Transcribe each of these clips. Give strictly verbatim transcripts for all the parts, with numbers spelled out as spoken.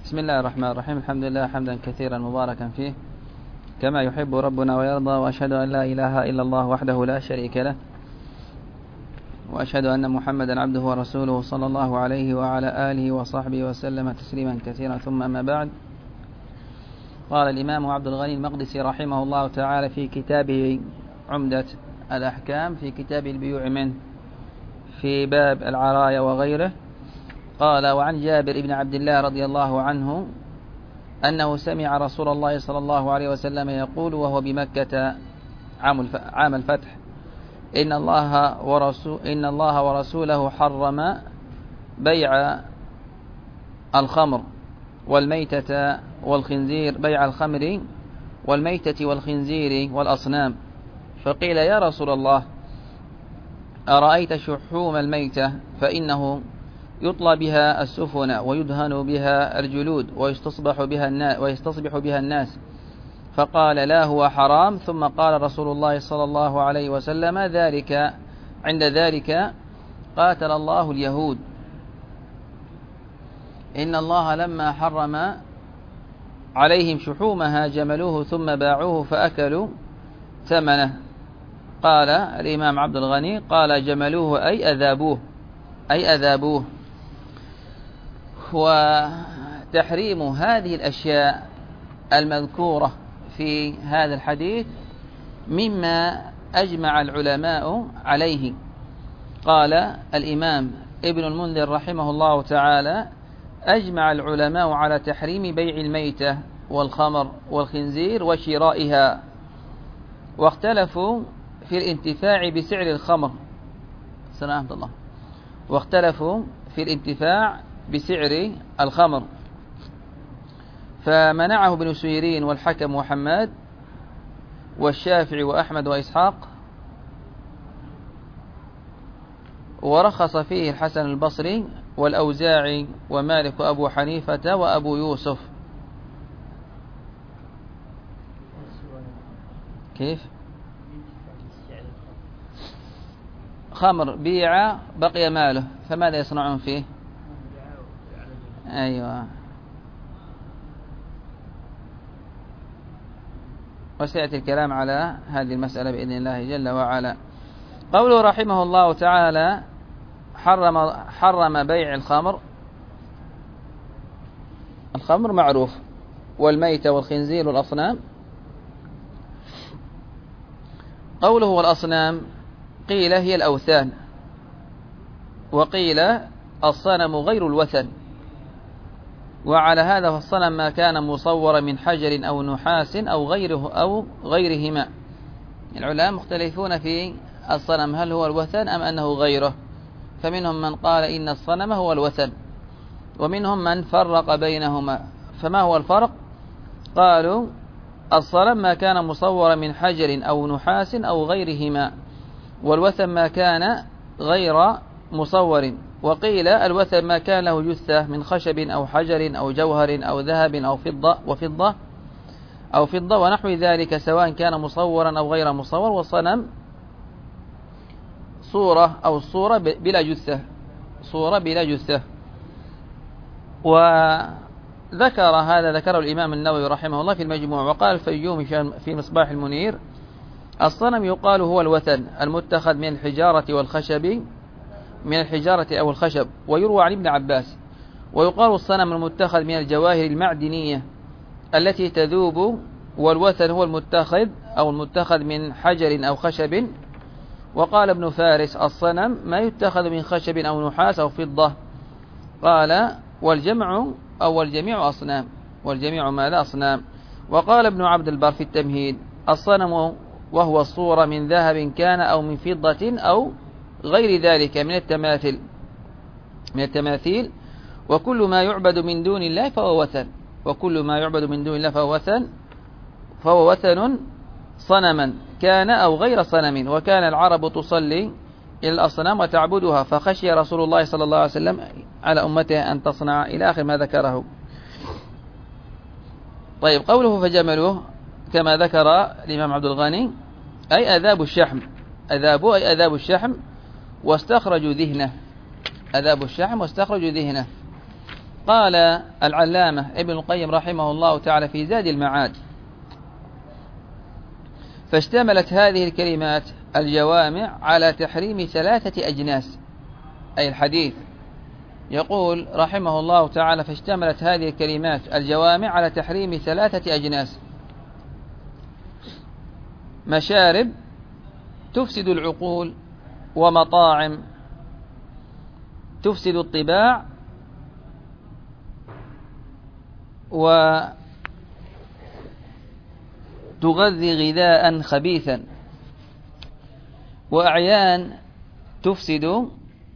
بسم الله الرحمن الرحيم. الحمد لله حمدا كثيرا مباركا فيه كما يحب ربنا ويرضى، وأشهد أن لا إله إلا الله وحده لا شريك له، وأشهد أن محمدا عبده ورسوله صلى الله عليه وعلى آله وصحبه وسلم تسليما كثيرا. ثم أما بعد، قال الإمام عبد الغني المقدسي رحمه الله تعالى في كتابه عمدة الأحكام في كتاب البيوع منه في باب العرايا وغيره، قال: وعن جابر بن عبد الله رضي الله عنه أنه سمع رسول الله صلى الله عليه وسلم يقول وهو بمكة عام الفتح: إن الله ورسول إن الله ورسوله حرم بيع الخمر والميتة والخنزير بيع الخمر والميتة والخنزير والأصنام. فقيل: يا رسول الله، أرأيت شحوم الميتة فإنه يطلى بها السفن ويدهن بها الجلود ويستصبح بها الناس, ويستصبح بها الناس. فقال: لا، هو حرام. ثم قال رسول الله صلى الله عليه وسلم: ذلك عند ذلك قاتل الله اليهود، إن الله لما حرم عليهم شحومها جملوه ثم باعوه فأكلوا ثمنه. قال الإمام عبد الغني: قال جملوه أي أذابوه أي أذابوه. وتحريم هذه الأشياء المذكورة في هذا الحديث مما أجمع العلماء عليه. قال الإمام ابن المنذر رحمه الله تعالى: أجمع العلماء على تحريم بيع الميتة والخمر والخنزير وشرائها، واختلفوا في الانتفاع بسعر الخمر سلام الله واختلفوا في الانتفاع بسعر الخمر، فمنعه ابن سيرين والحكم وحماد والشافعي وأحمد وإسحاق، ورخص فيه الحسن البصري والأوزاعي ومالك وأبو حنيفة وأبو يوسف. كيف؟ خمر بيع بقي ماله فماذا يصنعون فيه؟ أيوة، وسيأتي الكلام على هذه المسألة بإذن الله جل وعلا. قوله رحمه الله تعالى: حرم حرم بيع الخمر. الخمر معروف، والميتة والخنزير والأصنام. قوله والأصنام قيل هي الأوثان، وقيل الصنم غير الوثن. وعلى هذا فالصنم ما كان مصورا من حجر أو نحاس أو غيره أو غيرهما. العلماء مختلفون في الصنم، هل هو الوثن أم أنه غيره؟ فمنهم من قال إن الصنم هو الوثن، ومنهم من فرق بينهما. فما هو الفرق؟ قالوا الصنم ما كان مصورا من حجر أو نحاس أو غيرهما، والوثن ما كان غير مصور. وقيل الوثن ما كان له جثة من خشب أو حجر أو جوهر أو ذهب أو فضة وفضة أو فضة ونحو ذلك، سواء كان مصورا أو غير مصور. والصنم صورة أو صورة بلا جثة صورة بلا جثة. وذكر هذا ذكره الإمام النووي رحمه الله في المجموع. وقال الفيومي في مصباح المنير: الصنم يقال هو الوثن المتخذ من الحجارة والخشب من الحجارة أو الخشب. ويروى عن ابن عباس: ويقال الصنم المتخذ من الجواهر المعدنية التي تذوب، والوثن هو المتخذ أو المتخذ من حجر أو خشب. وقال ابن فارس: الصنم ما يتخذ من خشب أو نحاس أو فضة. قال: والجمع أو الجميع أصنام والجميع ماذا؟ أصنام. وقال ابن عبد البر في التمهيد: الصنم وهو الصورة من ذهب كان أو من فضة أو غير ذلك من التماثيل من التماثيل وكل ما يعبد من دون الله فهو وثن وكل ما يعبد من دون الله فهو وثن فهو وثن صنما كان أو غير صنم. وكان العرب تصلي إلى الأصنام وتعبدها، فخشي رسول الله صلى الله عليه وسلم على أمته أن تصنع إلى آخر ما ذكره. طيب، قوله فجملوه كما ذكر الإمام عبد الغني أي أذاب الشحم أذابوا أي أذاب الشحم واستخرجوا ذهنه أذابوا الشحم واستخرجوا ذهنه. قال العلامة ابن القيم رحمه الله تعالى في زاد المعاد: فاشتملت هذه الكلمات الجوامع على تحريم ثلاثة أجناس، أي الحديث يقول رحمه الله تعالى: فاشتملت هذه الكلمات الجوامع على تحريم ثلاثة أجناس: مشارب تفسد العقول، ومطاعم تفسد الطباع، وتغذي غذاء خبيثا، وأعيان تفسد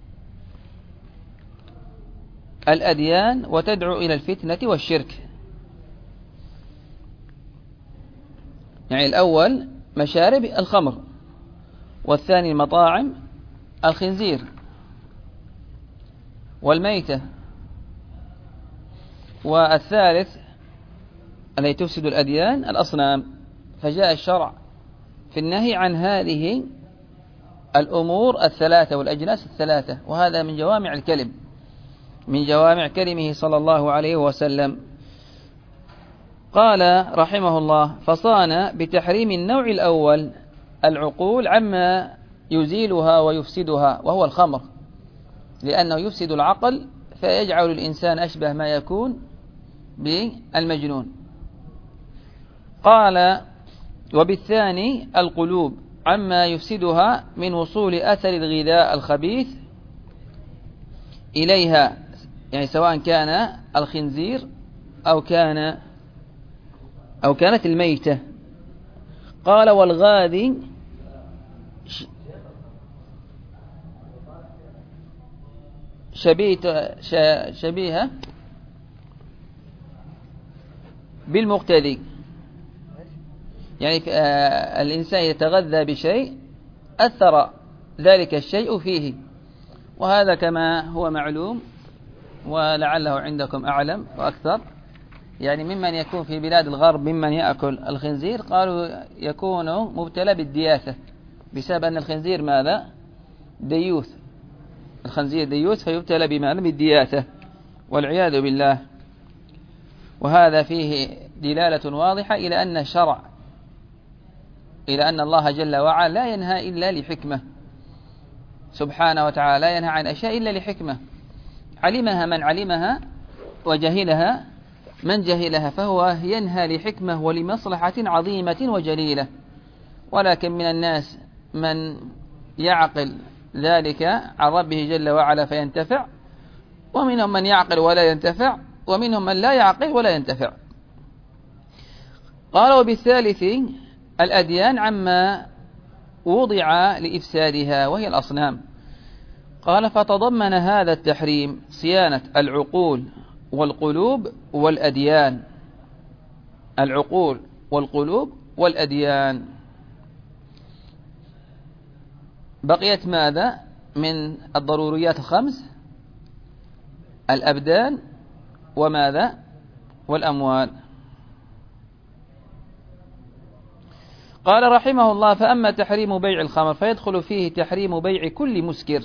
الأديان وتدعو إلى الفتنة والشرك. يعني الأول مشارب الخمر، والثاني مطاعم الخنزير والميتة، والثالث التي تفسد الأديان الأصنام. فجاء الشرع في النهي عن هذه الأمور الثلاثة والأجناس الثلاثة، وهذا من جوامع الكلم، من جوامع كلمه صلى الله عليه وسلم. قال رحمه الله: فصان بتحريم النوع الأول العقول عما يزيلها ويفسدها، وهو الخمر، لأنه يفسد العقل فيجعل الإنسان أشبه ما يكون بالمجنون. قال: وبالثاني القلوب عما يفسدها من وصول أثر الغذاء الخبيث إليها، يعني سواء كان الخنزير أو كان أو كانت الميتة. قال: والغاذي شبيهة بالمقتدي، يعني الإنسان يتغذى بشيء أثر ذلك الشيء فيه، وهذا كما هو معلوم ولعله عندكم أعلم وأكثر، يعني ممن يكون في بلاد الغرب ممن يأكل الخنزير قالوا يكون مبتلى بالدياثة، بسبب أن الخنزير ماذا؟ ديوث، الخنزير ديوث فيبتلى بماذا؟ بالدياثة والعياذ بالله. وهذا فيه دلالة واضحة إلى أن الشرع، إلى أن الله جل وعلا لا ينهى إلا لحكمة سبحانه وتعالى، لا ينهى عن أشياء إلا لحكمة علمها من علمها وجهلها من جهلها، فهو ينهى لحكمة ولمصلحة عظيمة وجليلة. ولكن من الناس من يعقل ذلك عن ربه جل وعلا فينتفع، ومنهم من يعقل ولا ينتفع، ومنهم من لا يعقل ولا ينتفع. قال: وبالثالث الأديان عما وضع لإفسادها، وهي الأصنام. قال: فتضمن هذا التحريم صيانة العقول والقلوب والأديان، العقول والقلوب والأديان. بقيت ماذا من الضروريات الخمس؟ الأبدان وماذا؟ والأموال. قال رحمه الله: فأما تحريم بيع الخمر فيدخل فيه تحريم بيع كل مسكر،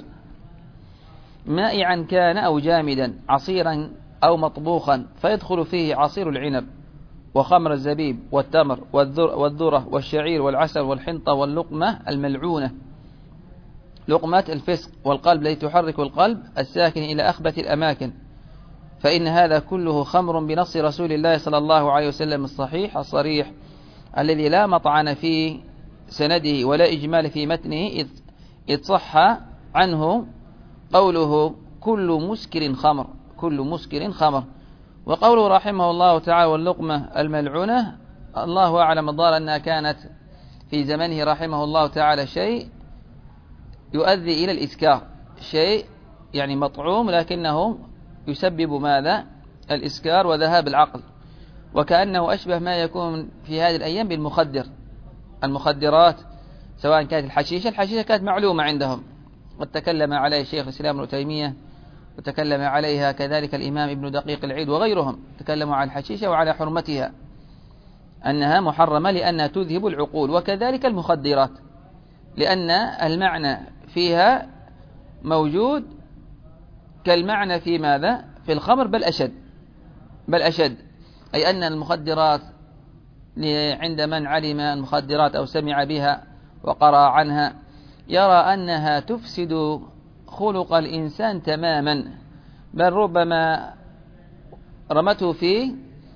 مائعا كان أو جامدا، عصيرا أو مطبوخا، فيدخل فيه عصير العنب وخمر الزبيب والتمر والذرة والشعير والعسل والحنطة واللقمة الملعونة، لقمة الفسق، والقلب التي تحرك القلب الساكن إلى أخبث الأماكن، فإن هذا كله خمر بنص رسول الله صلى الله عليه وسلم الصحيح الصريح الذي لا مطعن في سنده ولا إجمال في متنه، إذ صح عنه قوله: كل مسكر خمر، كل مسكر خمر. وقوله رحمه الله تعالى: واللقمة الملعونة، الله أعلم الضال أنها كانت في زمنه رحمه الله تعالى شيء يؤدي إلى الإسكار، شيء يعني مطعوم لكنه يسبب ماذا؟ الإسكار وذهاب العقل، وكأنه أشبه ما يكون في هذه الأيام بالمخدر، المخدرات سواء كانت الحشيشة، الحشيشة كانت معلومة عندهم، وتكلم عليها الشيخ الإسلام ابن تيمية، وتكلم عليها كذلك الإمام ابن دقيق العيد وغيرهم، تكلموا على الحشيشة وعلى حرمتها أنها محرمة لأنها تذهب العقول، وكذلك المخدرات لأن المعنى فيها موجود كالمعنى في ماذا؟ في الخمر بل أشد بل أشد أي أن المخدرات عند من علم المخدرات أو سمع بها وقرأ عنها يرى أنها تفسد خلق الإنسان تماما، بل ربما رمته فيه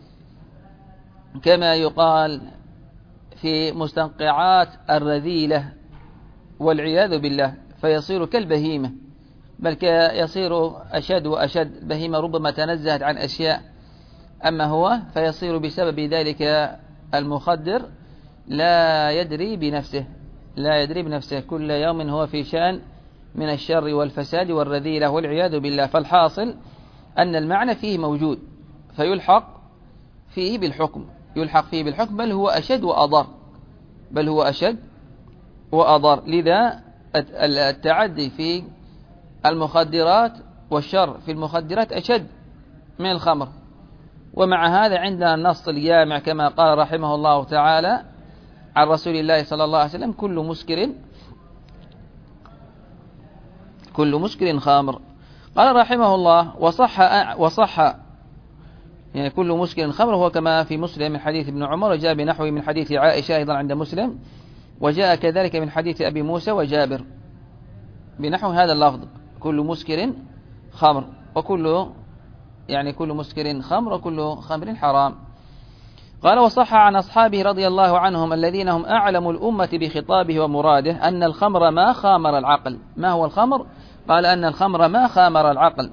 كما يقال في مستنقعات الرذيلة والعياذ بالله، فيصير كالبهيمة، بل يصير أشد وأشد. بهيمة ربما تنزهت عن أشياء، أما هو فيصير بسبب ذلك المخدر لا يدري بنفسه لا يدري بنفسه كل يوم هو في شأن من الشر والفساد والرذيلة والعياذ بالله. فالحاصل أن المعنى فيه موجود، فيلحق فيه بالحكم يلحق فيه بالحكم بل هو أشد وأضر بل هو أشد وأضر. لذا التعدي في المخدرات والشر في المخدرات أشد من الخمر. ومع هذا عندنا النص الجامع كما قال رحمه الله تعالى عن رسول الله صلى الله عليه وسلم: كل مسكر كل مسكر خمر. قال رحمه الله: وصح وصح يعني كل مسكر خمر، هو كما في مسلم من حديث ابن عمر، وجاء بنحوه من حديث عائشة أيضا عند مسلم، وجاء كذلك من حديث أبي موسى وجابر بنحو هذا اللفظ: كل مسكر خمر، وكل يعني كل مسكر خمر وكل خمر حرام. قال: وصح عن أصحابه رضي الله عنهم الذين هم أعلم الأمة بخطابه ومراده أن الخمر ما خامر العقل. ما هو الخمر؟ قال: أن الخمر ما خامر العقل.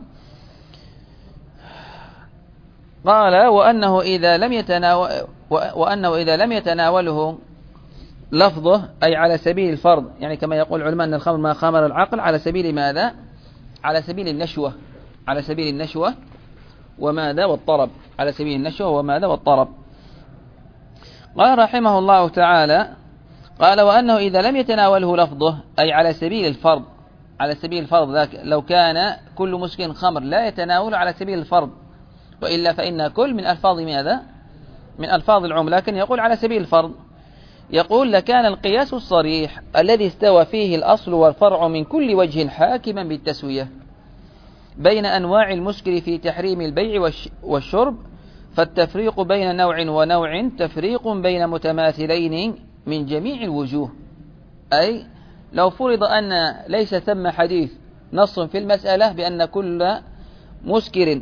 قال: وأنه إذا لم يتناول وأنه إذا لم يتناوله لفظه أي على سبيل الفرض، يعني كما يقول العلماء أن الخمر ما خامر العقل على سبيل ماذا؟ على سبيل النشوة على سبيل النشوة وماذا؟ والطرب على سبيل النشوة وماذا؟ والطرب. قال رحمه الله تعالى: قال: وأنه إذا لم يتناوله لفظه أي على سبيل الفرض على سبيل الفرض ذاك لو كان كل مسكر خمر لا يتناول على سبيل الفرض، وإلا فإن كل من ألفاظ ماذا؟ من ألفاظ العموم، لكن يقول على سبيل الفرض. يقول: لكان القياس الصريح الذي استوى فيه الأصل والفرع من كل وجه حاكما بالتسوية بين أنواع المسكر في تحريم البيع والشرب، فالتفريق بين نوع ونوع تفريق بين متماثلين من جميع الوجوه. أي لو فرض أن ليس ثم حديث نص في المسألة بأن كل مسكر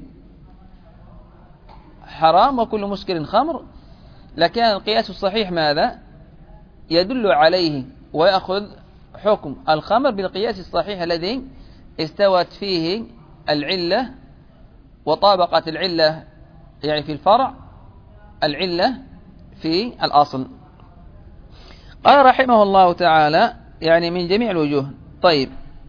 حرام وكل مسكر خمر، لكان القياس الصحيح ماذا؟ يدل عليه ويأخذ حكم الخمر بالقياس الصحيح الذي استوت فيه العلة وطابقت العلة يعني في الفرع العلة في الأصل. قال رحمه الله تعالى: يعني من جميع الوجوه. طيب،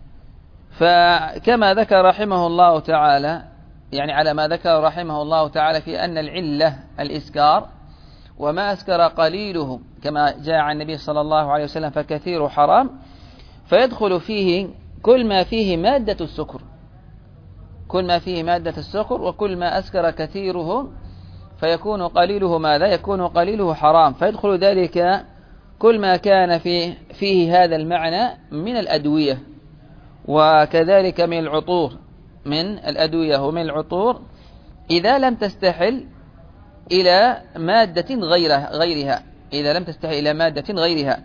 فكما ذكر رحمه الله تعالى يعني على ما ذكر رحمه الله تعالى في أن العلة الإسكار، وما أسكر قليله كما جاء عن النبي صلى الله عليه وسلم فكثير حرام، فيدخل فيه كل ما فيه مادة السكر كل ما فيه مادة السكر وكل ما أسكر كثيره فيكون قليله ماذا؟ يكون قليله حرام. فيدخل ذلك كل ما كان فيه, فيه هذا المعنى من الأدوية، وكذلك من العطور من الأدوية ومن العطور إذا لم تستحل إلى مادة غيرها, غيرها إذا لم تستحل إلى مادة غيرها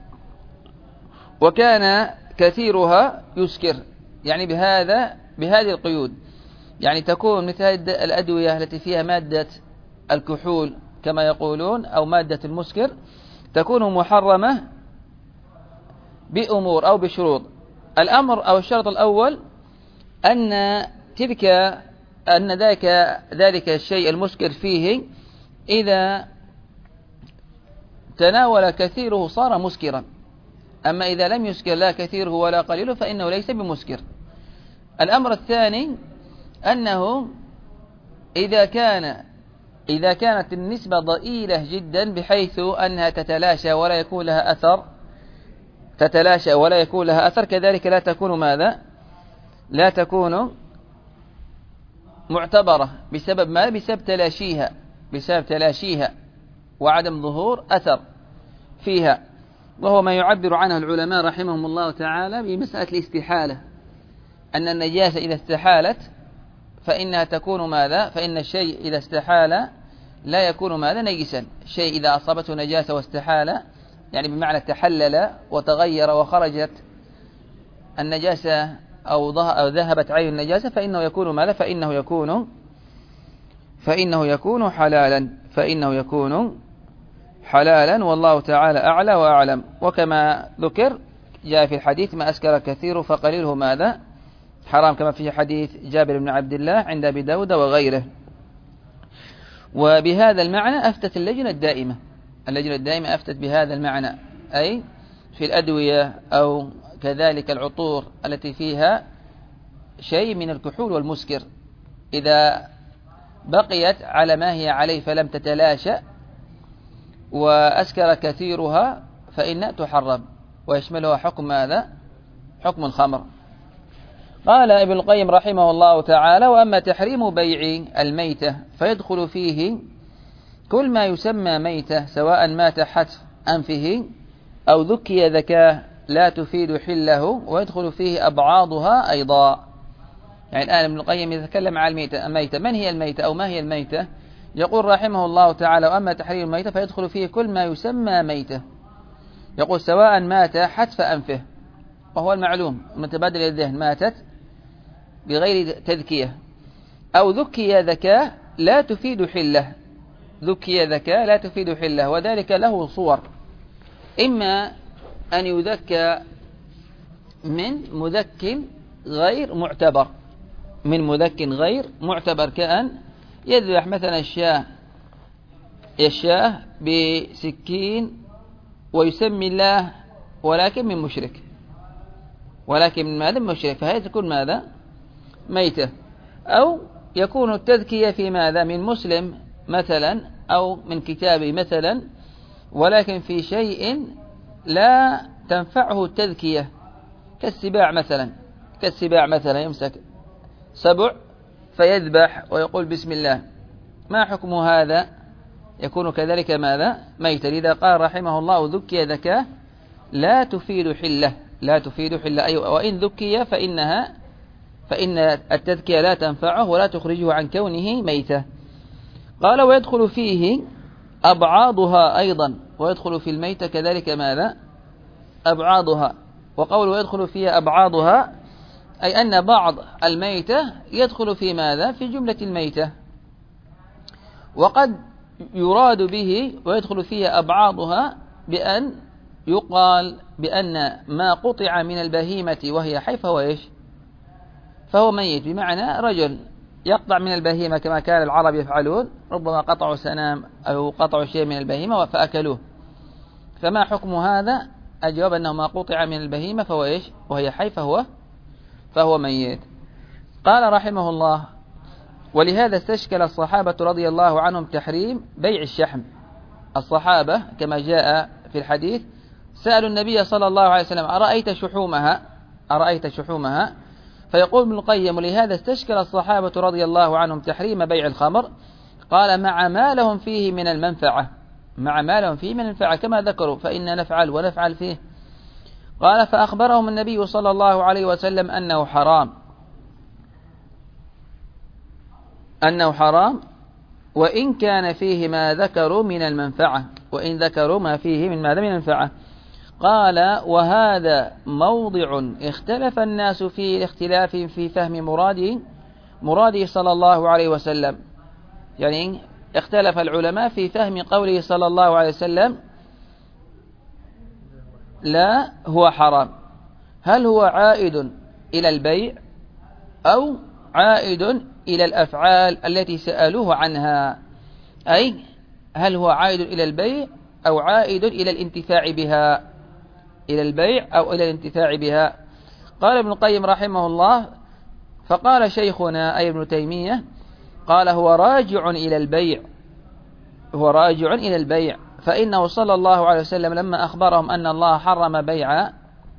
وكان كثيرها يسكر، يعني بهذا بهذه القيود. يعني تكون مثل الأدوية التي فيها مادة الكحول كما يقولون أو مادة المسكر تكون محرمة بأمور أو بشروط. الأمر أو الشرط الأول أن تلك أن ذلك ذلك الشيء المسكر فيه إذا تناول كثيره صار مسكرا، أما إذا لم يسكر لا كثيره ولا قليله فإنه ليس بمسكر. الأمر الثاني أنه إذا كان إذا كانت النسبة ضئيلة جدا بحيث أنها تتلاشى ولا يكون لها أثر تتلاشى ولا يكون لها أثر كذلك لا تكون ماذا؟ لا تكون معتبرة بسبب ما؟ بسبب تلاشيها بسبب تلاشيها وعدم ظهور أثر فيها، وهو ما يعبر عنه العلماء رحمهم الله تعالى بمسألة الاستحالة، أن النجاسة إذا استحالت فإنها تكون ماذا؟ فإن الشيء إذا استحال لا يكون ماذا؟ نجسا. الشيء إذا أصابته نجاسة واستحال، يعني بمعنى تحلل وتغير وخرجت النجاسة أو ذهبت عين النجاسة، فإنه يكون ماذا؟ فإنه يكون فإنه يكون حلالا فإنه يكون حلالا والله تعالى أعلى وأعلم. وكما ذكر جاء في الحديث: ما أسكر كثير فقليله ماذا؟ حرام، كما في حديث جابر بن عبد الله عند أبي داود وغيره. وبهذا المعنى أفتت اللجنة الدائمة اللجنة الدائمة أفتت بهذا المعنى، أي في الأدوية أو كذلك العطور التي فيها شيء من الكحول والمسكر، إذا بقيت على ما هي عليه فلم تتلاشى وأسكر كثيرها فإن تحرم، ويشملها حكم ماذا؟ حكم الخمر. قال ابن القيم رحمه الله تعالى: وأما تحريم بيع الميتة فيدخل فيه كل ما يسمى ميتة، سواء مات حتف أنفه أو ذكي ذكاه لا تفيد حله، ويدخل فيه أبعاضها أيضا. يعني الآن ابن القيم يتكلم عن الميتة. الميتة من هي الميتة أو ما هي الميتة؟ يقول رحمه الله تعالى: وأما تحريم الميتة فيدخل فيه كل ما يسمى ميتة. يقول: سواء مات حتف أنفه، وهو المعلوم متبادل الذهن، ماتت بغير تذكية، أو ذكي ذكاه لا تفيد حله. ذكي ذكاه لا تفيد حله، وذلك له صور: إما أن يذكى من مذك غير معتبر من مذك غير معتبر كأن يذبح مثلا الشاة الشاة بسكين ويسمي الله ولكن من مشرك ولكن من ماذا؟ مشرك، فهي تكون ماذا؟ ميتة. أو يكون التذكية في ماذا؟ من مسلم مثلا أو من كتابي مثلا، ولكن في شيء لا تنفعه التذكية، كالسباع مثلا كالسباع مثلا يمسك سبع فيذبح ويقول بسم الله، ما حكم هذا؟ يكون كذلك ماذا؟ ميتا. لذا قال رحمه الله: ذكي ذكاه لا تفيد حله لا تفيد حله أي وإن ذكي فإنها فإن التذكية لا تنفعه ولا تخرجه عن كونه ميتة. قال: ويدخل فيه أبعاضها أيضا، ويدخل في الميتة كذلك ماذا؟ أبعاضها. وقول ويدخل فيها أبعاضها أي أن بعض الميتة يدخل في ماذا؟ في جملة الميتة. وقد يراد به ويدخل فيها أبعاضها بأن يقال بأن ما قطع من البهيمة وهي حي فهو إيش؟ فهو ميت، بمعنى رجل يقطع من البهيمة كما كان العرب يفعلون، ربما قطعوا سنام أو قطعوا شيء من البهيمة فأكلوه، فما حكم هذا؟ الجواب أنه ما قطع من البهيمة فهو إيش؟ وهي حي فهو فهو ميت. قال رحمه الله: ولهذا استشكل الصحابة رضي الله عنهم تحريم بيع الشحم. الصحابة كما جاء في الحديث سألوا النبي صلى الله عليه وسلم: أرأيت شحومها أرأيت شحومها فيقول ابن القيم: ولهذا استشكل الصحابة رضي الله عنهم تحريم بيع الخمر، قال: مع ما لهم فيه من المنفعة مع ما لهم فيه من المنفعة كما ذكروا، فإن نفعل ونفعل فيه. قال: فأخبرهم النبي صلى الله عليه وسلم أنه حرام أنه حرام وإن كان فيه ما ذكروا من المنفعة وإن ذكروا ما فيه من ماذا؟ من المنفعة. قال: وهذا موضع اختلف الناس فيه الاختلاف في فهم مراده مراده صلى الله عليه وسلم. يعني اختلف العلماء في فهم قوله صلى الله عليه وسلم: لا هو حرام، هل هو عائد إلى البيع أو عائد إلى الأفعال التي سألوه عنها؟ أي هل هو عائد إلى البيع أو عائد إلى الانتفاع بها إلى البيع أو إلى الانتفاع بها. قال ابن القيم رحمه الله: فقال شيخنا أي ابن تيمية، قال: هو راجع إلى البيع هو راجع إلى البيع فإنه صلى الله عليه وسلم لما أخبرهم أن الله حرم بيع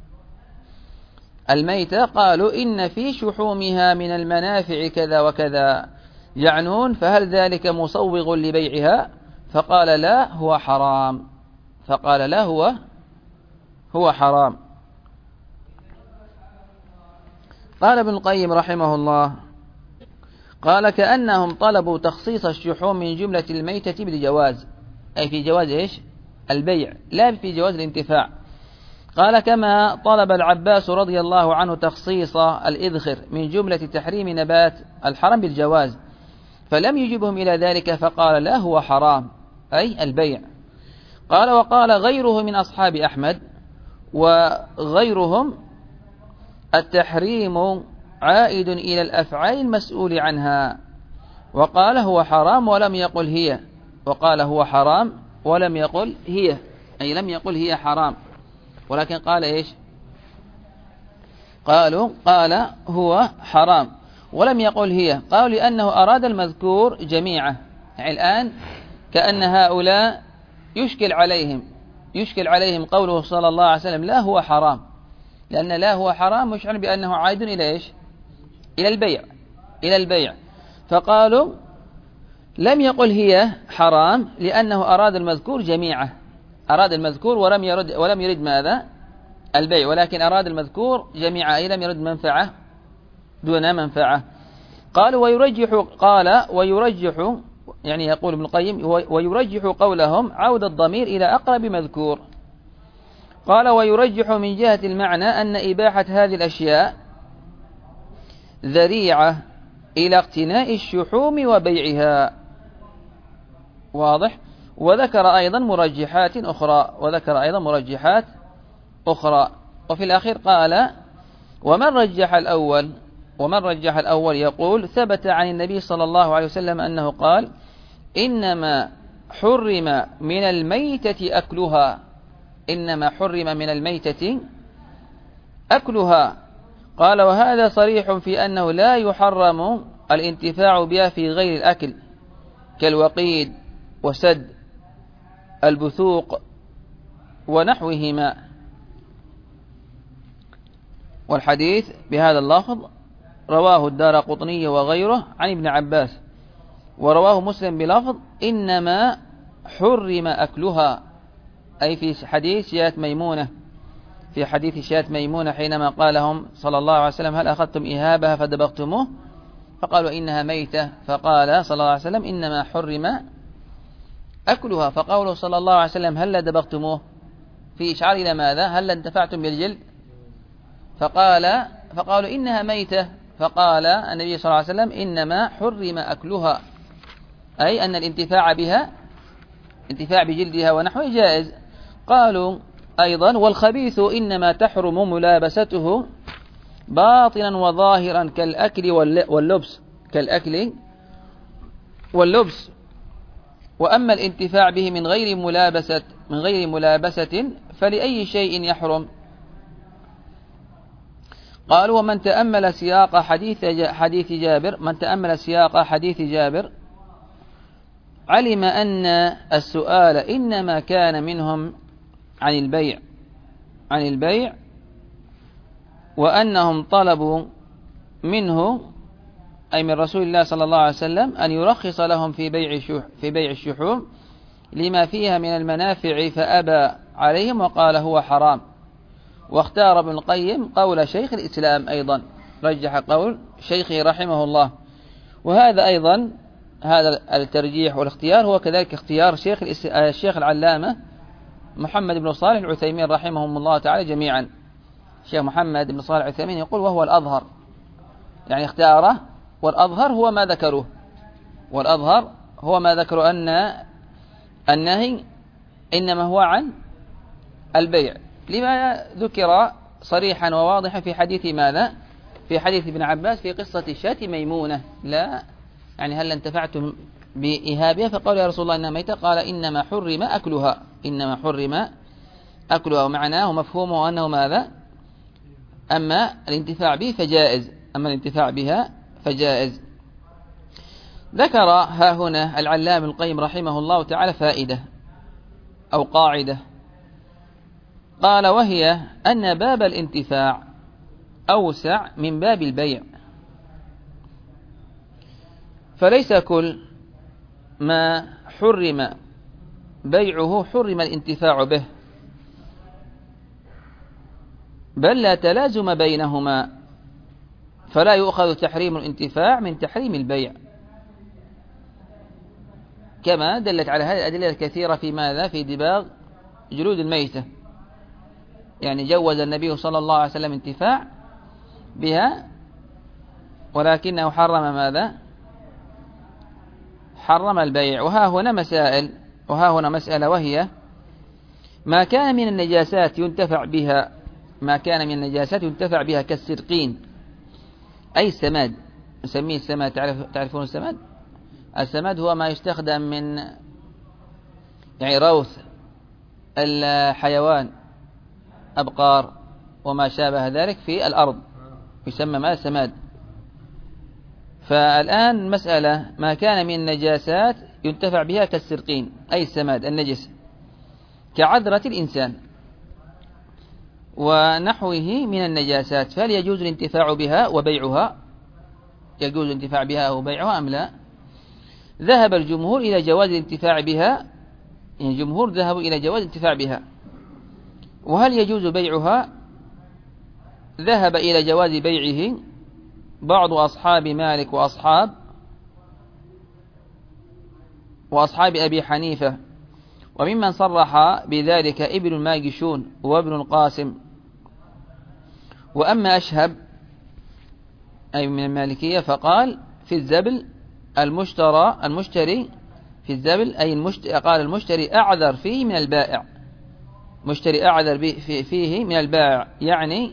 الميتة قالوا: إن في شحومها من المنافع كذا وكذا، يعنون فهل ذلك مصوغ لبيعها؟ فقال: لا هو حرام فقال لا هو هو حرام. قال ابن القيم رحمه الله: قال كأنهم طلبوا تخصيص الشحوم من جملة الميتة بالجواز، أي في جواز إيش؟ البيع، لا في جواز الانتفاع. قال كما طلب العباس رضي الله عنه تخصيص الإذخر من جملة تحريم نبات الحرم بالجواز، فلم يجبهم إلى ذلك فقال لا هو حرام، أي البيع. قال وقال غيره من أصحاب أحمد وغيرهم التحريم عائد إلى الأفعال المسؤول عنها، وقال هو حرام ولم يقل هي، وقال هو حرام ولم يقل هي، أي لم يقل هي حرام، ولكن قال إيش؟ قالوا قال هو حرام ولم يقل هي، قالوا لأنه أراد المذكور جميعه. يعني الآن كأن هؤلاء يشكل عليهم يشكل عليهم قوله صلى الله عليه وسلم لا هو حرام، لأن لا هو حرام مشعر بأنه عائد إلى إيش؟ إلى البيع إلى البيع فقالوا لم يقل هي حرام لأنه أراد المذكور جميعه، أراد المذكور ولم يرد ولم يرد ماذا؟ البيع، ولكن أراد المذكور جميعه، أي لم يرد منفعة دون منفعة. قالوا ويرجح قال ويرجح يعني يقول ابن القيم ويرجح قولهم عود الضمير إلى أقرب مذكور. قال ويرجح من جهة المعنى أن إباحة هذه الأشياء ذريعة إلى اقتناء الشحوم وبيعها، واضح. وذكر أيضا مرجحات أخرى وذكر أيضا مرجحات أخرى وفي الأخير قال ومن رجح الأول ومن رجح الأول يقول ثبت عن النبي صلى الله عليه وسلم أنه قال إنما حرم من الميتة أكلها إنما حرم من الميتة أكلها. قال وهذا صريح في أنه لا يحرم الانتفاع بها في غير الأكل كالوقيد وسد البثوق ونحوهما. والحديث بهذا اللفظ رواه الدارقطني وغيره عن ابن عباس، ورواه مسلم بلفظ إنما حرم أكلها، أي في حديث شاة ميمونة في حديث شاة ميمونة حينما قال لهم صلى الله عليه وسلم هل أخذتم إهابها فدبغتموه فقالوا إنها ميتة، فقال صلى الله عليه وسلم إنما حرم أكلها، فقوله صلى الله عليه وسلم هل دبغتموه في إشعار إلى ماذا؟ هل انتفعتم بالجلد؟ فقال فقالوا إنها ميتة، فقال النبي صلى الله عليه وسلم إنما حرم أكلها، أي أن الانتفاع بها انتفاع بجلدها ونحوه جائز. قالوا أيضا والخبيث إنما تحرم ملابسته باطنا وظاهرا كالأكل واللبس كالأكل واللبس وأما الانتفاع به من غير ملابسة من غير ملابسة فلأي شيء يحرم. قالوا ومن تأمل سياق حديث حديث جابر من تأمل سياق حديث جابر علم أن السؤال إنما كان منهم عن البيع عن البيع وأنهم طلبوا منه أي من رسول الله صلى الله عليه وسلم أن يرخص لهم في بيع في بيع الشحوم لما فيها من المنافع فأبى عليهم وقال هو حرام. واختار ابن القيم قول شيخ الإسلام أيضا، رجح قول شيخه رحمه الله، وهذا أيضا هذا الترجيح والاختيار هو كذلك اختيار شيخ الشيخ العلامة محمد بن صالح العثيمين رحمهم الله تعالى جميعا. الشيخ محمد بن صالح العثيمين يقول وهو الأظهر، يعني اختاره والأظهر هو ما ذكروه والأظهر هو ما ذكروا أن النهي إنما هو عن البيع، لما ذكر صريحا وواضحا في حديث ماذا؟ في حديث ابن عباس في قصة شاة ميمونة، لا يعني هل انتفعتم بإهابها فقال يا رسول الله إنها ميتة، قال إنما حرم أكلها إنما حرم أكلها، ومعناه ومفهومه أنه ماذا؟ أما الانتفاع به فجائز أما الانتفاع بها فجائز. ذكر ها هنا العلامة القيم رحمه الله تعالى فائدة أو قاعدة، قال وهي أن باب الانتفاع أوسع من باب البيع، فليس كل ما حرم بيعه حرم الانتفاع به، بل لا تلازم بينهما، فلا يؤخذ تحريم الانتفاع من تحريم البيع، كما دلت على هذه الأدلة الكثيرة في ماذا؟ في دباغ جلود الميتة، يعني جوز النبي صلى الله عليه وسلم انتفاع بها، ولكنه حرم ماذا؟ حرم البيع. وها هنا مسائل، وها هنا مسألة، وهي ما كان من النجاسات ينتفع بها، ما كان من النجاسات ينتفع بها كالسرقين، أي السماد، نسميه السماد. تعرف تعرفون السماد؟ السماد هو ما يستخدم من يعني روث الحيوان، أبقار وما شابه ذلك في الأرض، يسمى ما سماد. فالآن مسألة ما كان من النجاسات ينتفع بها كالسرقين، أي السماد النجس، كعذرة الإنسان ونحوه من النجاسات، فهل يجوز الانتفاع بها وبيعها؟ يجوز الانتفاع بها وبيعها أم لا؟ ذهب الجمهور إلى جواز الانتفاع بها، يعني الجمهور ذهبوا إلى جواز الانتفاع بها. وهل يجوز بيعها؟ ذهب إلى جواز بيعه بعض أصحاب مالك وأصحاب وأصحاب أبي حنيفة، وممن صرح بذلك ابن الماجشون وابن القاسم. وأما أشهب أي من المالكية فقال في الزبل المشترى المشتري في الزبل أي المشتري، قال المشتري أعذر فيه من البائع، مشتري أعذر فيه من البائع، يعني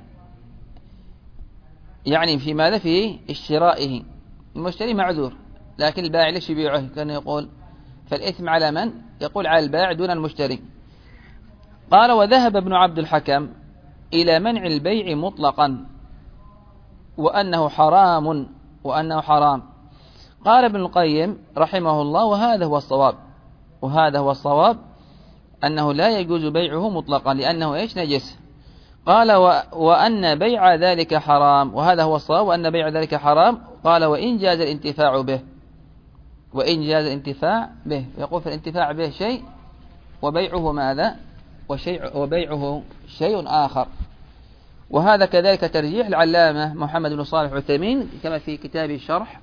يعني في ماذا؟ في اشترائه، المشتري معذور، لكن البائع ليش يبيعه؟ كان يقول فالإثم على من؟ يقول على البائع دون المشتري. قال وذهب ابن عبد الحكم إلى منع البيع مطلقا، وأنه حرام وأنه حرام. قال ابن القيم رحمه الله وهذا هو الصواب، وهذا هو الصواب أنه لا يجوز بيعه مطلقا، لأنه إيش؟ نجس. قال و... وأن بيع ذلك حرام، وهذا هو الصواب، وأن بيع ذلك حرام. قال وإن جاز الانتفاع به، وإن جاز الانتفاع به، يقول في الانتفاع به شيء وبيعه ماذا؟ وشيء وبيعه شيء آخر. وهذا كذلك ترجيح العلامة محمد بن صالح العثيمين كما في كتاب الشرح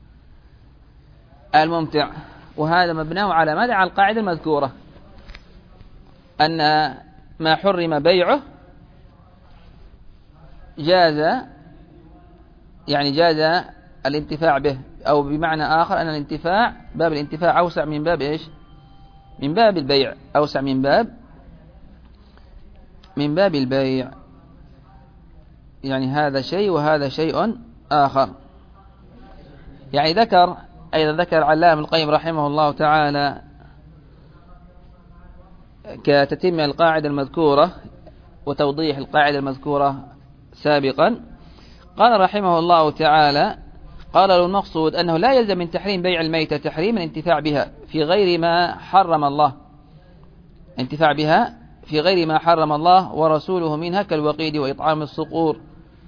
الممتع. وهذا مبناه على ماذا؟ على القاعدة المذكورة أن ما حرم بيعه جاز، يعني جاز الانتفاع به، أو بمعنى آخر أن الانتفاع، باب الانتفاع أوسع من باب إيش؟ من باب البيع، أوسع من باب من باب البيع، يعني هذا شيء وهذا شيء آخر. يعني ذكر أيضا ذكر علامة القيم رحمه الله تعالى كتتم القاعدة المذكورة وتوضيح القاعدة المذكورة سابقا. قال رحمه الله تعالى قال له المقصود أنه لا يلزم من تحريم بيع الميتة تحريم الانتفاع بها في غير ما حرم الله، انتفاع بها في غير ما حرم الله ورسوله منها كالوقيد وإطعام الصقور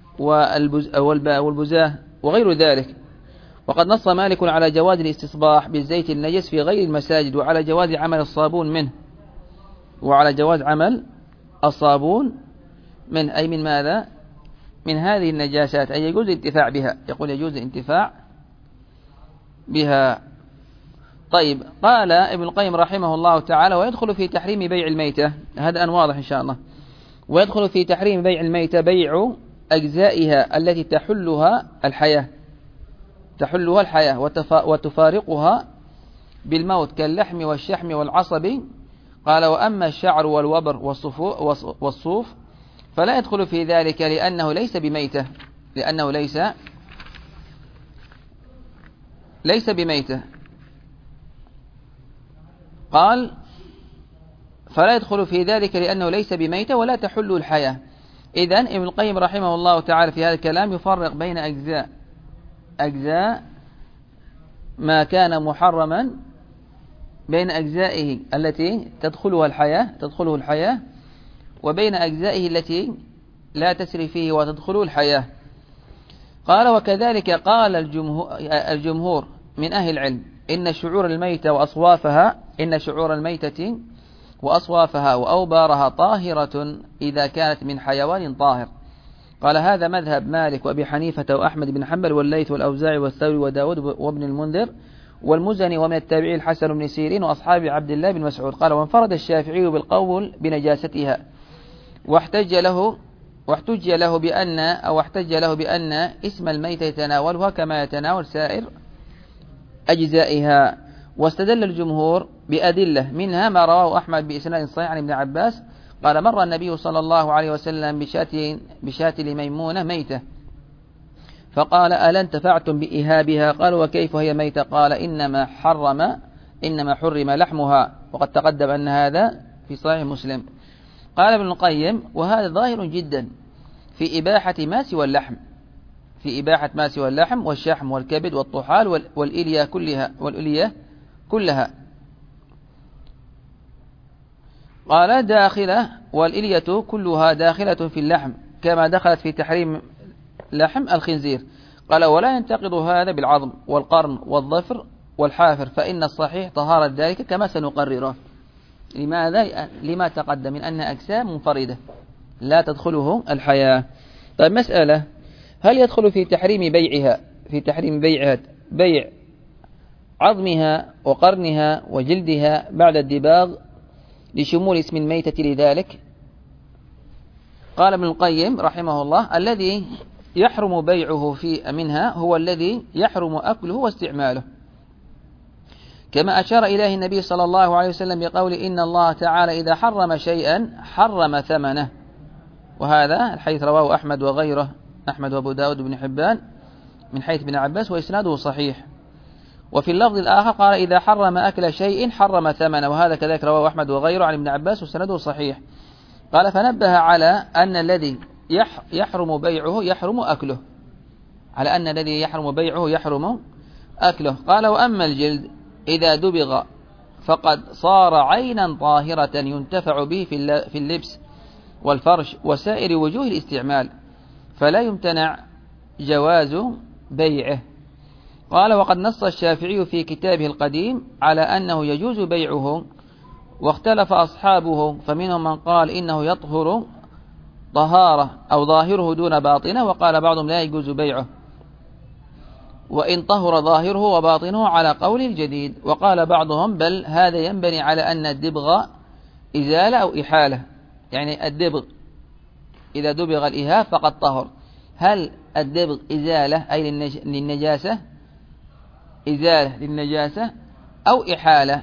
والبزاه وغير ذلك. وقد نص مالك على جواز الاستصباح بالزيت النجس في غير المساجد، وعلى جواز عمل الصابون منه، وعلى جواز عمل الصابون من أي من ماذا؟ من هذه النجاسات، أي يجوز الانتفاع بها، يقول يجوز الانتفاع بها. طيب قال ابن القيم رحمه الله تعالى ويدخل في تحريم بيع الميتة، هذا أن واضح إن شاء الله، ويدخل في تحريم بيع الميتة بيع أجزائها التي تحلها الحياة، تحلها الحياة وتفارقها بالموت كاللحم والشحم والعصب. قال وأما الشعر والوبر والصوف فلا يدخل في ذلك لأنه ليس بميتة، لأنه ليس ليس بميتة. قال فلا يدخل في ذلك لأنه ليس بميتة ولا تحل الحياة. إذن ابن القيم رحمه الله تعالى في هذا الكلام يفرق بين أجزاء أجزاء ما كان محرما، بين أجزائه التي تدخلها الحياة تدخله الحياة وبين أجزائه التي لا تسري فيه وتدخله الحياة. قال وكذلك قال الجمهور من أهل العلم إن شعور الميتة وأصوافها إن شعور الميتة وأصوافها وأوبارها طاهرة إذا كانت من حيوان طاهر، قال هذا مذهب مالك وأبي حنيفة وأحمد بن حنبل والليث والأوزاعي والثوري وداود وابن المنذر والمزني ومن التابعين الحسن بن سيرين وأصحاب عبد الله بن مسعود. قال وانفرد الشافعي بالقول بنجاستها واحتج له واحتج له بأن أو احتج له بأن اسم الميت يتناولها كما يتناول سائر أجزائها. واستدل الجمهور بأدلة منها ما رواه أحمد بإسناد صحيح عن ابن عباس قال مر النبي صلى الله عليه وسلم بشاة بشاة لميمونة ميتة فقال ألا انتفعتم بإهابها؟ قالوا وكيف هي ميتة؟ قال إنما حرم إنما حرم لحمها، وقد تقدم أن هذا في صحيح مسلم. قال ابن القيم وهذا ظاهر جدا في إباحة ما سوى اللحم في إباحة ما سوى اللحم والشحم والكبد والطحال والإلية كلها والإلية كلها قال داخلة والإلية كلها داخلة في اللحم كما دخلت في تحريم لحم الخنزير. قال ولا ينتقض هذا بالعظم والقرن والظفر والحافر فإن الصحيح طهارة ذلك كما سنقرره. لماذا؟ لما تقدم من أن أجسام منفردة لا تدخله الحياة. طيب مسألة هل يدخل في تحريم بيعها في تحريم بيعها بيع عظمها وقرنها وجلدها بعد الدباغ لشمول اسم الميتة لذلك؟ قال ابن القيم رحمه الله الذي يحرم بيعه في منها هو الذي يحرم أكله واستعماله، كما أشار إليه النبي صلى الله عليه وسلم بقول إن الله تعالى إذا حرم شيئا حرم ثمنه، وهذا الحديث رواه أحمد وغيره أحمد وأبو داود بن حبان من حيث ابن عباس وإسناده صحيح. وفي اللفظ الآخر قال إذا حرم أكل شيء حرم ثمنه، وهذا كذلك رواه أحمد وغيره عن ابن عباس وإسناده صحيح. قال فنبه على أن الذي يحرم بيعه يحرم أكله على أن الذي يحرم بيعه يحرم أكله. قال وأما الجلد إذا دبغ فقد صار عينا طاهرة ينتفع به في اللبس والفرش وسائر وجوه الاستعمال فلا يمتنع جواز بيعه. قال وقد نص الشافعي في كتابه القديم على أنه يجوز بيعه واختلف أصحابه فمنهم من قال إنه يطهر طهارة أو ظاهره دون باطنه، وقال بعضهم لا يجوز بيعه وإن طهر ظاهره وباطنه على قول الجديد. وقال بعضهم بل هذا ينبني على أن الدبغ إزالة أو إحالة، يعني الدبغ إذا دبغ الإهاب فقد طهر. هل الدبغ إزالة أي للنجاسة إزالة للنجاسة أو إحالة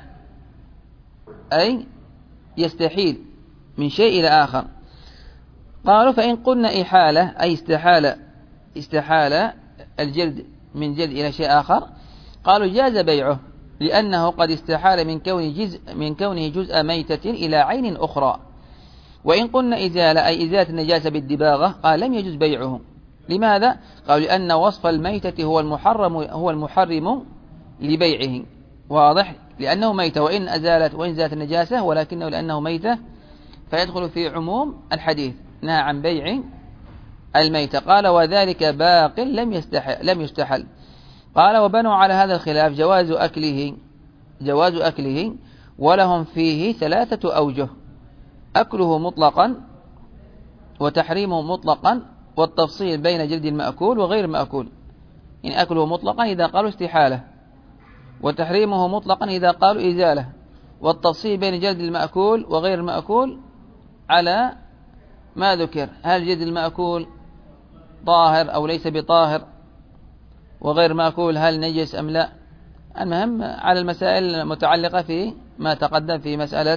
أي يستحيل من شيء إلى آخر؟ قالوا فإن قلنا إحالة أي استحال استحال الجلد من جلد إلى شيء آخر قالوا جاز بيعه لأنه قد استحال من كونه جزء من كونه جزء ميتة إلى عين أخرى. وإن قلنا إزالة أي إزالة النجاسة بالدباغة قال لم يجوز بيعه. لماذا؟ قالوا لأن وصف الميتة هو المحرم هو المحرم لبيعه، واضح؟ لأنه ميتة وإن أزالت وإن زالت النجاسة، ولكنه لأنه ميتة فيدخل في عموم الحديث نهى عن بيع الميتة. قال وذلك باق لم يستحل لم يستحل. قال وبنوا على هذا الخلاف جواز أكله جواز أكله ولهم فيه ثلاثة أوجه: أكله مطلقا وتحريمه مطلقا والتفصيل بين جلد المأكول وغير المأكول. يعني أكله مطلقا إذا قالوا استحالة، وتحريمه مطلقا إذا قالوا إزالة، والتفصيل بين جلد المأكول وغير المأكول على ما ذكر، هل جلد المأكول طاهر أو ليس بطاهر، وغير مأكول هل نجس أم لا. المهم على المسائل المتعلقة في ما تقدم في مسألة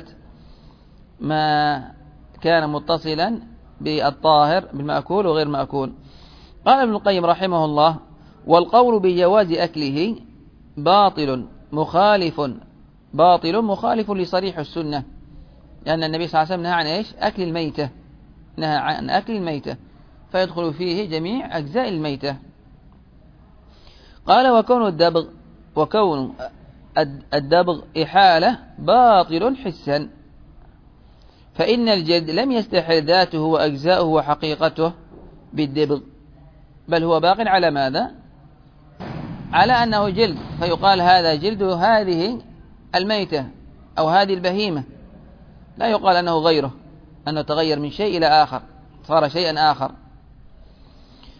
ما كان متصلا بالطاهر بالمأكول وغير مأكول. قال ابن القيم رحمه الله والقول بجواز أكله باطل مخالف باطل مخالف لصريح السنة، لأن النبي صلى الله عليه وسلم نهى عن إيش؟ أكل الميتة، نهى عن أكل الميتة فيدخل فيه جميع أجزاء الميتة. قال وكون الدبغ وكون الدبغ إحالة باطل حسا، فإن الجلد لم يستحل ذاته وأجزاؤه وحقيقته بالدبغ، بل هو باق على ماذا؟ على أنه جلد، فيقال هذا جلد هذه الميتة أو هذه البهيمة، لا يقال أنه غيره، أنه تغير من شيء إلى آخر صار شيئا آخر.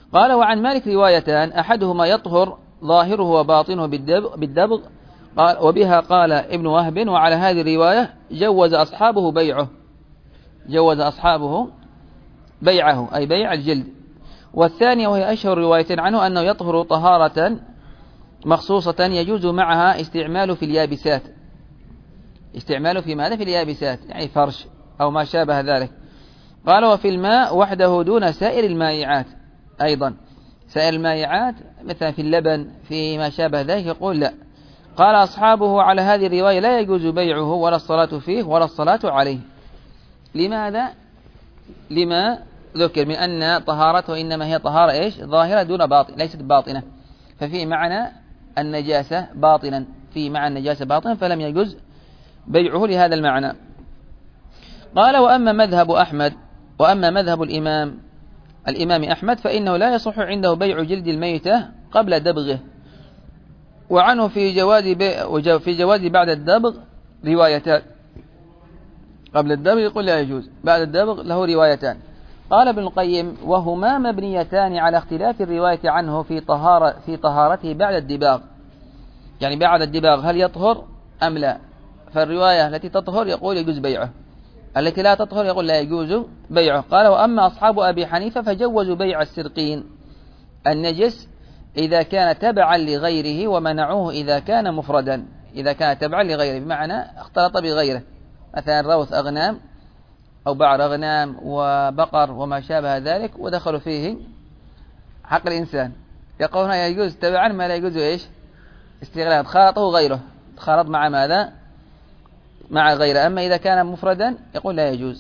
قال وعن مالك روايتان أحدهما يطهر ظاهره وباطنه بالدبغ قال وبها قال ابن وهب وعلى هذه الرواية جوز أصحابه بيعه جوز أصحابه بيعه أي بيع الجلد. والثانية وهي أشهر رواية عنه أنه يطهر طهارة مخصوصة يجوز معها استعماله في اليابسات استعماله في ماذا في اليابسات يعني فرش أو ما شابه ذلك. قال وفي الماء وحده دون سائر المائعات أيضا سائر المائعات مثلا في اللبن في ما شابه ذلك يقول لا. قال أصحابه على هذه الرواية لا يجوز بيعه ولا الصلاة فيه ولا الصلاة عليه. لماذا؟ لما ذكر من أن طهارته إنما هي طهارة إيش ظاهرة دون باطن ليست باطنة ففي معنى النجاسة باطنا في معنى النجاسة باطنا فلم يجوز بيعه لهذا المعنى. قال وأما مذهب أحمد وأما مذهب الإمام الإمام أحمد فإنه لا يصح عنده بيع جلد الميتة قبل دبغه. وعنه في جواز في جواز بعد الدبغ روايتان. قبل الدبغ يقول لا يجوز بعد الدبغ له روايتان. قال ابن القيم وهما مبنيتان على اختلاف الرواية عنه في طهارة في طهارته بعد الدباغ يعني بعد الدباغ هل يطهر أم لا. فالرواية التي تطهر يقول يجوز بيعه التي لا تطهر يقول لا يجوز بيعه. قال وأما أصحاب أبي حنيفة فجوزوا بيع السرقين النجس إذا كان تبعا لغيره ومنعوه إذا كان مفردا إذا كان تبعا لغيره بمعنى اختلط بغيره مثلا روث أغنام أو بعر أغنام وبقر وما شابه ذلك ودخلوا فيه حق الإنسان يقولون يجوز تبعا ما لا يجوز إيش استغلال خالطه غيره خالط مع ماذا مع غيره. أما إذا كان مفردا يقول لا يجوز.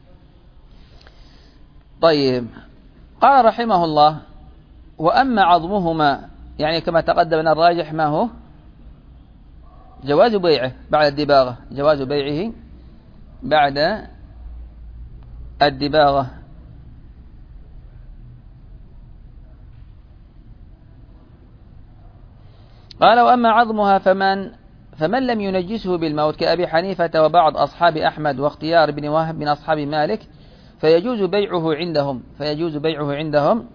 طيب قال رحمه الله وأما عظمهما يعني كما تقدم أن الراجح ما هو جواز بيعه بعد الدباغة جواز بيعه بعد الدباغة. قال وأما عظمها فمن فمن لم ينجسه بالموت كأبي حنيفة وبعض أصحاب أحمد واختيار بن وهب من أصحاب مالك فيجوز بيعه عندهم فيجوز بيعه عندهم.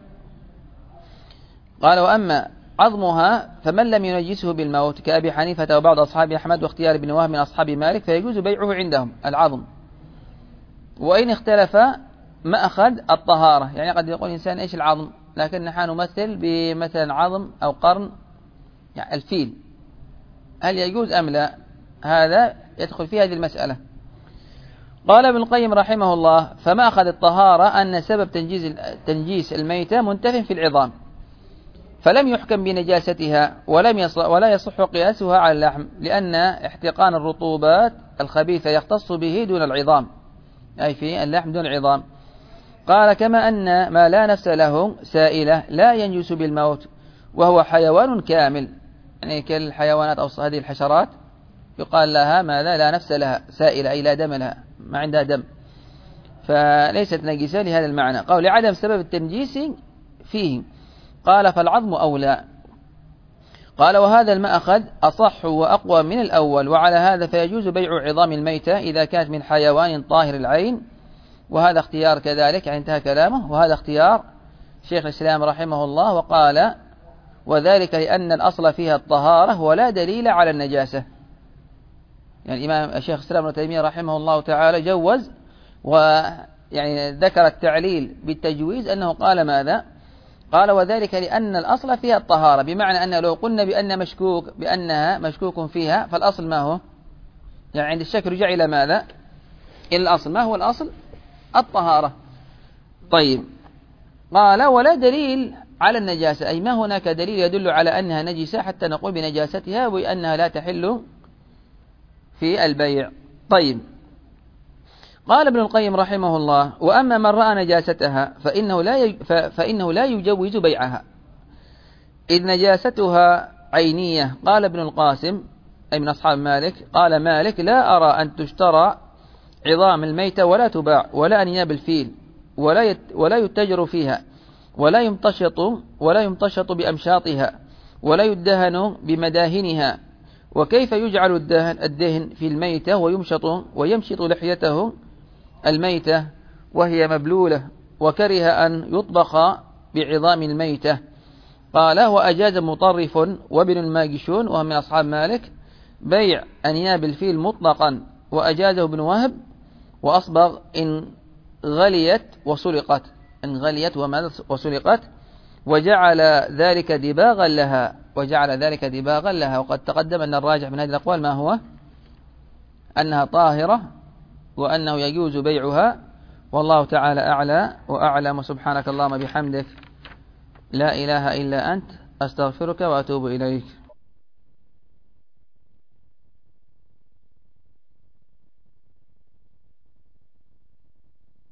قال وأما عظمها فمن لم ينجسه بالموت كأبي حنيفة وبعض أصحاب أحمد واختيار بن وهب من أصحاب مالك فيجوز بيعه عندهم العظم. وإن اختلف ما أخذ الطهارة يعني قد يقول إنسان إيش العظم لكن نحن نمثل بمثلا عظم أو قرن يعني الفيل هل يجوز أم لا هذا يدخل في هذه المسألة. قال ابن القيم رحمه الله فما أخذ الطهارة أن سبب تنجيز تنجيس الميتة منتف في العظام فلم يحكم بنجاستها ولم يصح ولا يصح قياسها على اللحم لأن احتقان الرطوبات الخبيثة يختص به دون العظام أي في اللحم دون العظام. قال كما أن ما لا نفس له سائلة لا ينجس بالموت وهو حيوان كامل يعني كالحيوانات أو هذه الحشرات يقال لها ماذا لا نفس لها سائلة أي لا دم لها ما عندها دم فليست نجسة لهذا المعنى. قال لعدم سبب التنجيس فيه. قال فالعظم أولى. قال وهذا المأخذ أصح وأقوى من الأول وعلى هذا فيجوز بيع عظام الميتة إذا كانت من حيوان طاهر العين وهذا اختيار كذلك يعني انتهى كلامه وهذا اختيار شيخ الإسلام رحمه الله. وقال وذلك لأن الأصل فيها الطهارة ولا دليل على النجاسة يعني الإمام الشيخ الإسلام ابن تيمية رحمه الله تعالى جوز ويعني ذكر التعليل بالتجويز أنه قال ماذا قال وذلك لأن الأصل فيها الطهارة بمعنى أن لو قلنا بأن مشكوك بأنها مشكوك فيها فالأصل ما هو يعني عند الشك رجع إلى ماذا إلى الأصل ما هو الأصل الطهارة. طيب قال ولا دليل على النجاسة أي ما هناك دليل يدل على أنها نجسة حتى نقول بنجاستها وأنها لا تحل في البيع. طيب قال ابن القيم رحمه الله وأما من رأى نجاستها فإنه لا فإنه لا يجوز بيعها إذ نجاستها عينية. قال ابن القاسم أي من أصحاب مالك قال مالك لا أرى أن تشترى عظام الميتة ولا تباع ولا أنياب الفيل ولا يت ولا يتجر فيها ولا يمتشط ولا يمتشط بأمشاطها ولا يدهن بمداهنها. وكيف يجعل الدهن, الدهن في الميتة ويمشط ويمشط لحيته الميتة وهي مبلولة وكره أن يطبخ بعظام الميتة. قال وأجاز مطرف وابن الماجشون وهم من أصحاب مالك بيع أنياب الفيل مطلقا، وأجازه ابن وهب وأصبغ إن غليت وسلقت، إن غليت وسلقت، وجعل ذلك دباغا لها، وجعل ذلك دباغا لها. وقد تقدم أن الراجح من هذه الأقوال ما هو؟ أنها طاهرة وأنه يجوز بيعها، والله تعالى أعلى وأعلم. سبحانك اللهم بحمدك لا إله إلا أنت أستغفرك وأتوب إليك.